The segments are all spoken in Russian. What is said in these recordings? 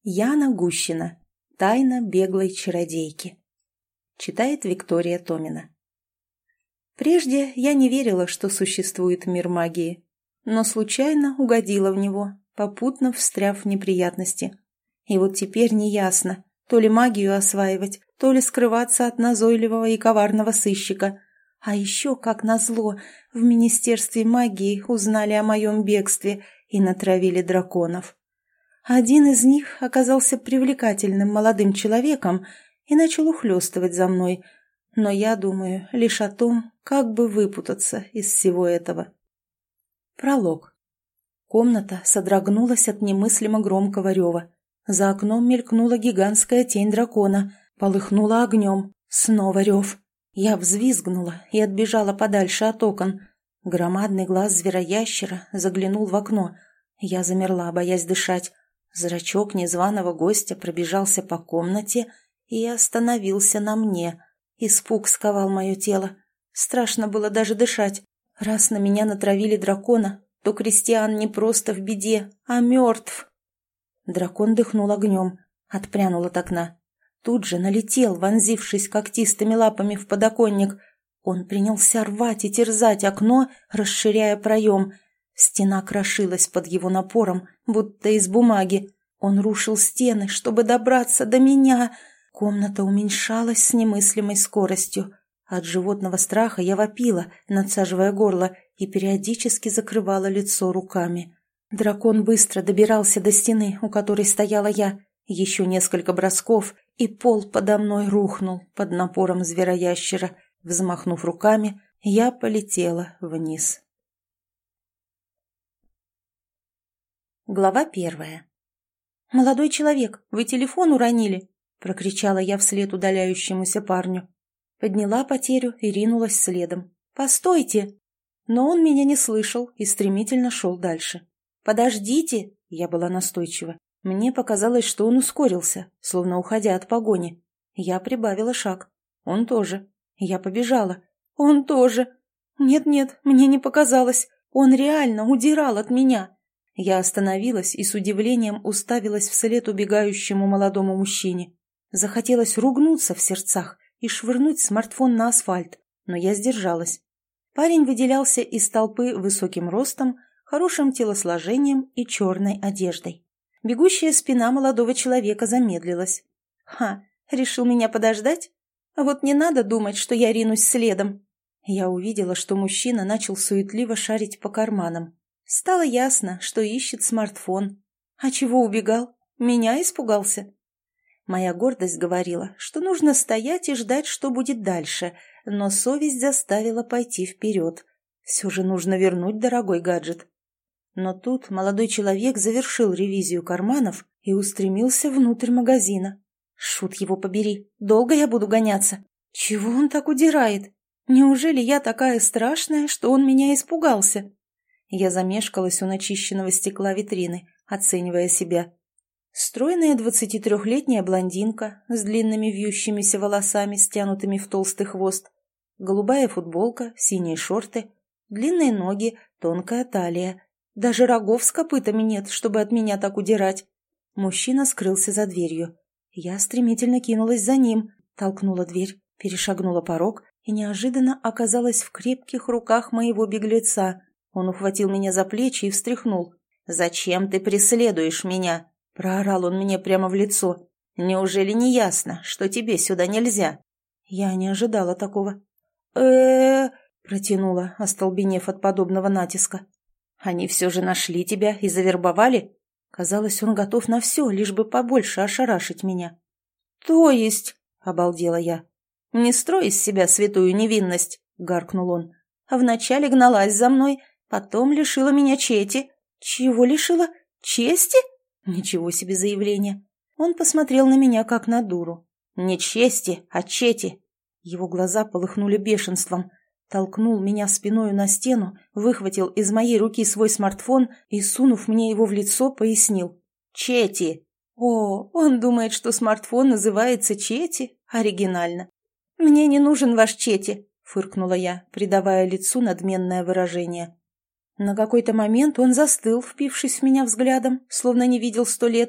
Яна Гущина. Тайна беглой чародейки. Читает Виктория Томина. Прежде я не верила, что существует мир магии, но случайно угодила в него, попутно встряв в неприятности. И вот теперь неясно, то ли магию осваивать, то ли скрываться от назойливого и коварного сыщика. А еще, как назло, в Министерстве магии узнали о моем бегстве и натравили драконов. Один из них оказался привлекательным молодым человеком и начал ухлёстывать за мной, но я думаю лишь о том, как бы выпутаться из всего этого. Пролог. Комната содрогнулась от немыслимо громкого рева. За окном мелькнула гигантская тень дракона, полыхнула огнем. Снова рев. Я взвизгнула и отбежала подальше от окон. Громадный глаз звероящера заглянул в окно. Я замерла, боясь дышать. Зрачок незваного гостя пробежался по комнате и остановился на мне. Испуг сковал мое тело. Страшно было даже дышать. Раз на меня натравили дракона, то Кристиан не просто в беде, а мертв. Дракон дыхнул огнем, отпрянул от окна. Тут же налетел, вонзившись когтистыми лапами в подоконник. Он принялся рвать и терзать окно, расширяя проем. Стена крошилась под его напором, будто из бумаги. Он рушил стены, чтобы добраться до меня. Комната уменьшалась с немыслимой скоростью. От животного страха я вопила, надсаживая горло, и периодически закрывала лицо руками. Дракон быстро добирался до стены, у которой стояла я. Еще несколько бросков, и пол подо мной рухнул под напором звероящера. Взмахнув руками, я полетела вниз. Глава 1. «Молодой человек, вы телефон уронили?» — прокричала я вслед удаляющемуся парню. Подняла потерю и ринулась следом. «Постойте!» Но он меня не слышал и стремительно шел дальше. «Подождите!» — я была настойчива. Мне показалось, что он ускорился, словно уходя от погони. Я прибавила шаг. Он тоже. Я побежала. Он тоже. Нет-нет, мне не показалось. Он реально удирал от меня. Я остановилась и с удивлением уставилась вслед убегающему молодому мужчине. Захотелось ругнуться в сердцах и швырнуть смартфон на асфальт, но я сдержалась. Парень выделялся из толпы высоким ростом, хорошим телосложением и черной одеждой. Бегущая спина молодого человека замедлилась. Решил меня подождать? А вот не надо думать, что я ринусь следом. Я увидела, что мужчина начал суетливо шарить по карманам. Стало ясно, что ищет смартфон. А чего убегал? Меня испугался. Моя гордость говорила, что нужно стоять и ждать, что будет дальше, но совесть заставила пойти вперед. Все же нужно вернуть дорогой гаджет. Но тут молодой человек завершил ревизию карманов и устремился внутрь магазина. Шут его побери, долго я буду гоняться? Чего он так удирает? Неужели я такая страшная, что он меня испугался? Я замешкалась у начищенного стекла витрины, оценивая себя. Стройная 23-летняя блондинка с длинными вьющимися волосами, стянутыми в толстый хвост, голубая футболка, синие шорты, длинные ноги, тонкая талия. Даже рогов с копытами нет, чтобы от меня так удирать. Мужчина скрылся за дверью. Я стремительно кинулась за ним, толкнула дверь, перешагнула порог и неожиданно оказалась в крепких руках моего беглеца. Он ухватил меня за плечи и встряхнул. «Зачем ты преследуешь меня?» — проорал он мне прямо в лицо. «Неужели не ясно, что тебе сюда нельзя?» Я не ожидала такого. Протянула, остолбенев от подобного натиска. «Они все же нашли тебя и завербовали?» Казалось, он готов на все, лишь бы побольше ошарашить меня. «То есть?» — обалдела я. «Не строй из себя святую невинность!» — гаркнул он. «А вначале гналась за мной, потом лишила меня чети». «Чего лишила? Чести?» Ничего себе заявление. Он посмотрел на меня, как на дуру. «Не чести, а чети!» Его глаза полыхнули бешенством. Толкнул меня спиною на стену, выхватил из моей руки свой смартфон и, сунув мне его в лицо, пояснил. «Чети!» О, он думает, что смартфон называется Чети? Оригинально. «Мне не нужен ваш Чети», — фыркнула я, придавая лицу надменное выражение. На какой-то момент он застыл, впившись в меня взглядом, словно не видел 100 лет,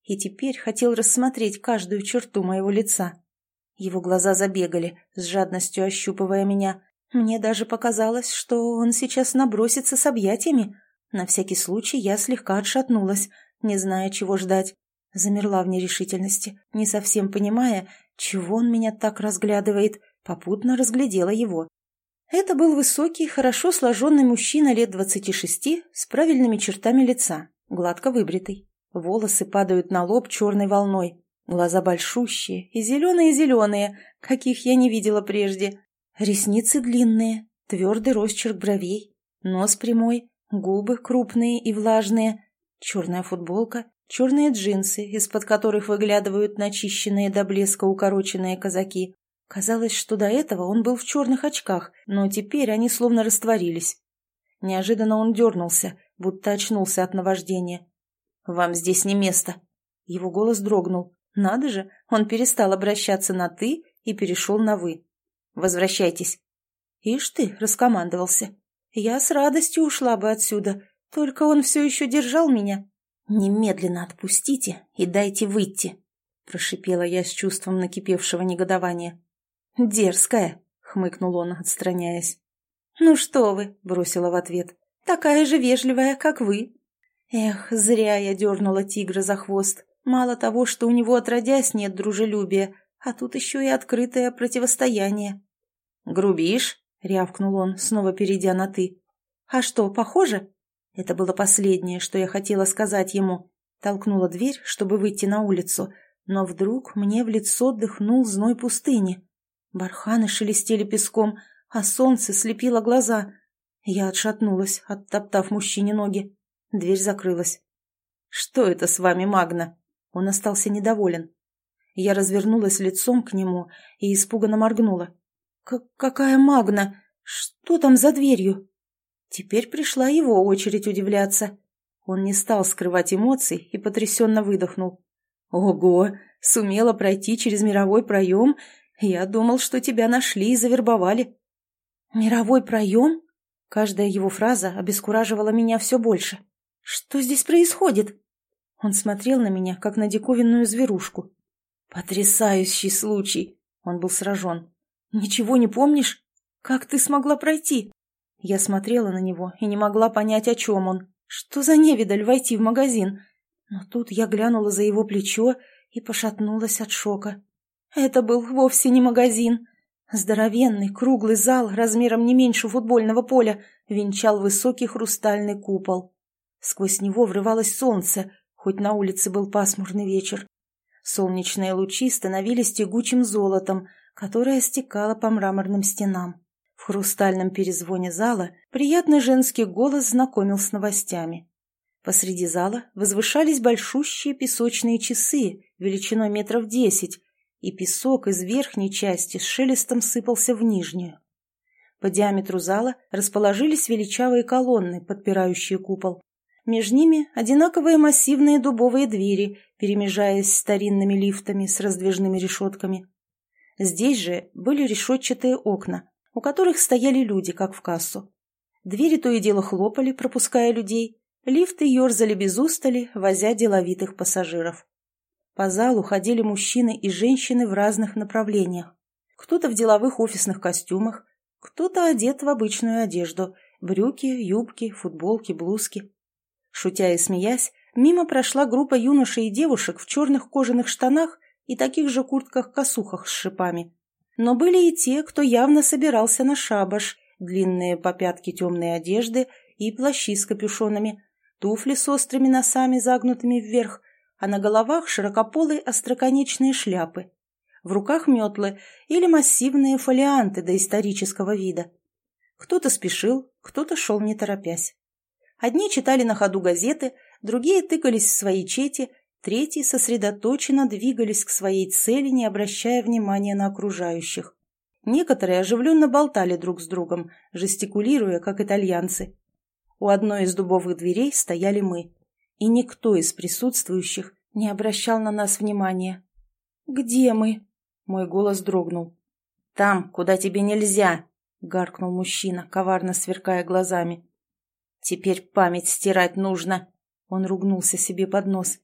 и теперь хотел рассмотреть каждую черту моего лица. Его глаза забегали, с жадностью ощупывая меня. Мне даже показалось, что он сейчас набросится с объятиями. На всякий случай я слегка отшатнулась, не зная, чего ждать. Замерла в нерешительности, не совсем понимая, чего он меня так разглядывает, попутно разглядела его. Это был высокий, хорошо сложенный мужчина лет 26 с правильными чертами лица, гладко выбритый. Волосы падают на лоб черной волной, глаза большущие и зеленые-зеленые, каких я не видела прежде. Ресницы длинные, твердый росчерк бровей, нос прямой, губы крупные и влажные, черная футболка, черные джинсы, из-под которых выглядывают начищенные до блеска укороченные казаки. Казалось, что до этого он был в черных очках, но теперь они словно растворились. Неожиданно он дернулся, будто очнулся от наваждения. «Вам здесь не место!» Его голос дрогнул. Надо же, он перестал обращаться на «ты» и перешел на «вы». «Возвращайтесь!» «Ишь ты!» — раскомандовался. «Я с радостью ушла бы отсюда, только он все еще держал меня». «Немедленно отпустите и дайте выйти!» — прошипела я с чувством накипевшего негодования. «Дерзкая!» — хмыкнул он, отстраняясь. «Ну что вы!» — бросила в ответ. «Такая же вежливая, как вы!» Эх, зря я дернула тигра за хвост. Мало того, что у него отродясь нет дружелюбия, а тут еще и открытое противостояние. «Грубишь?» — рявкнул он, снова перейдя на «ты». «А что, похоже?» Это было последнее, что я хотела сказать ему. Толкнула дверь, чтобы выйти на улицу, но вдруг мне в лицо дыхнул зной пустыни. Барханы шелестели песком, а солнце слепило глаза. Я отшатнулась, оттоптав мужчине ноги. Дверь закрылась. «Что это с вами, Магна?» Он остался недоволен. Я развернулась лицом к нему и испуганно моргнула. «Какая Магна? Что там за дверью?» Теперь пришла его очередь удивляться. Он не стал скрывать эмоций и потрясенно выдохнул. «Ого! Сумела пройти через мировой проем? Я думал, что тебя нашли и завербовали». «Мировой проем?» Каждая его фраза обескураживала меня все больше. «Что здесь происходит?» Он смотрел на меня, как на диковинную зверушку. «Потрясающий случай!» Он был сражен. «Ничего не помнишь? Как ты смогла пройти?» Я смотрела на него и не могла понять, о чем он. Что за невидаль войти в магазин? Но тут я глянула за его плечо и пошатнулась от шока. Это был вовсе не магазин. Здоровенный круглый зал размером не меньше футбольного поля венчал высокий хрустальный купол. Сквозь него врывалось солнце, хоть на улице был пасмурный вечер. Солнечные лучи становились тягучим золотом, которое стекало по мраморным стенам. В хрустальном перезвоне зала приятный женский голос знакомил с новостями. Посреди зала возвышались большущие песочные часы величиной 10 метров, и песок из верхней части с шелестом сыпался в нижнюю. По диаметру зала расположились величавые колонны, подпирающие купол. Между ними одинаковые массивные дубовые двери, перемежаясь старинными лифтами с раздвижными решетками. Здесь же были решетчатые окна, у которых стояли люди, как в кассу. Двери то и дело хлопали, пропуская людей. Лифты ерзали без устали, возя деловитых пассажиров. По залу ходили мужчины и женщины в разных направлениях. Кто-то в деловых офисных костюмах, кто-то одет в обычную одежду – брюки, юбки, футболки, блузки. Шутя и смеясь, мимо прошла группа юношей и девушек в черных кожаных штанах и таких же куртках-косухах с шипами. Но были и те, кто явно собирался на шабаш, длинные по пятки темные одежды и плащи с капюшонами, туфли с острыми носами, загнутыми вверх, а на головах широкополые остроконечные шляпы. В руках метлы или массивные фолианты доисторического вида. Кто-то спешил, кто-то шел не торопясь. Одни читали на ходу газеты, другие тыкались в свои чети, третьи сосредоточенно двигались к своей цели, не обращая внимания на окружающих. Некоторые оживленно болтали друг с другом, жестикулируя, как итальянцы. У одной из дубовых дверей стояли мы, и никто из присутствующих не обращал на нас внимания. «Где мы?» — мой голос дрогнул. «Там, куда тебе нельзя!» — гаркнул мужчина, коварно сверкая глазами. «Теперь память стирать нужно!» — он ругнулся себе под нос.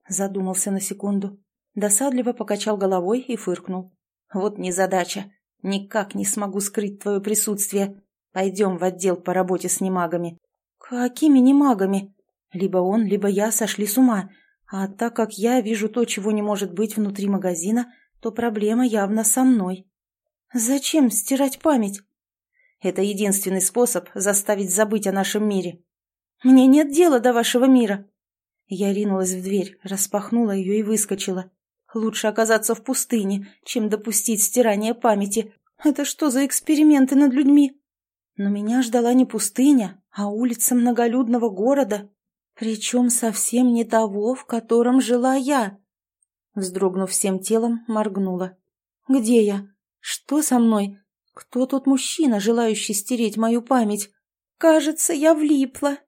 Задумался на секунду. Досадливо покачал головой и фыркнул. Вот незадача. Никак не смогу скрыть твое присутствие. Пойдем в отдел по работе с немагами. Какими немагами? Либо он, либо я сошли с ума. А так как я вижу то, чего не может быть внутри магазина, то проблема явно со мной. Зачем стирать память? Это единственный способ заставить забыть о нашем мире. Мне нет дела до вашего мира. Я ринулась в дверь, распахнула ее и выскочила. Лучше оказаться в пустыне, чем допустить стирание памяти. Это что за эксперименты над людьми? Но меня ждала не пустыня, а улица многолюдного города. Причем совсем не того, в котором жила я. Вздрогнув всем телом, моргнула. Где я? Что со мной? Кто тот мужчина, желающий стереть мою память? Кажется, я влипла.